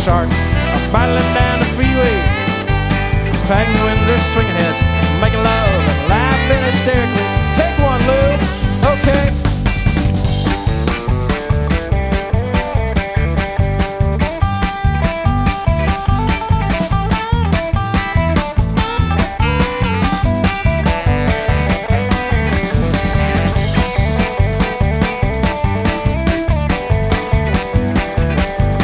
sharks are battling down the freeways. Penguins are swinging heads, making love